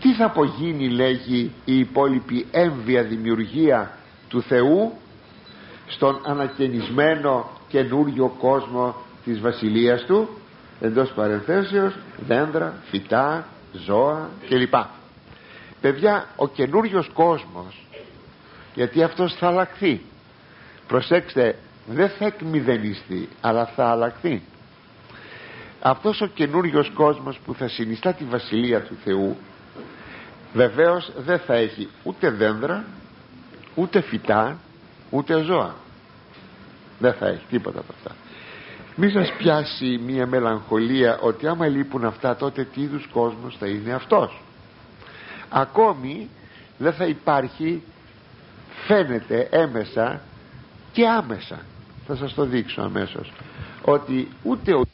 τι θα απογίνει, λέγει, η υπόλοιπη έμβια δημιουργία του Θεού στον ανακαινισμένο καινούριο κόσμο της βασιλείας του, εντός παρενθέσεως δέντρα, φυτά, ζώα κλπ. Παιδιά, ο καινούριος κόσμος, γιατί αυτός θα αλλάχθει, προσέξτε, δεν θα εκμηδενιστεί, αλλά θα αλλάχθει. Αυτός ο καινούριος κόσμος που θα συνιστά τη βασιλεία του Θεού, βεβαίως δεν θα έχει ούτε δέντρα, ούτε φυτά, ούτε ζώα. Δεν θα έχει τίποτα από αυτά. Μη σας πιάσει μια μελαγχολία ότι άμα λείπουν αυτά, τότε τι είδους κόσμος θα είναι αυτός. Ακόμη δεν θα υπάρχει, φαίνεται έμεσα και άμεσα, θα σας το δείξω αμέσως, ότι ούτε ο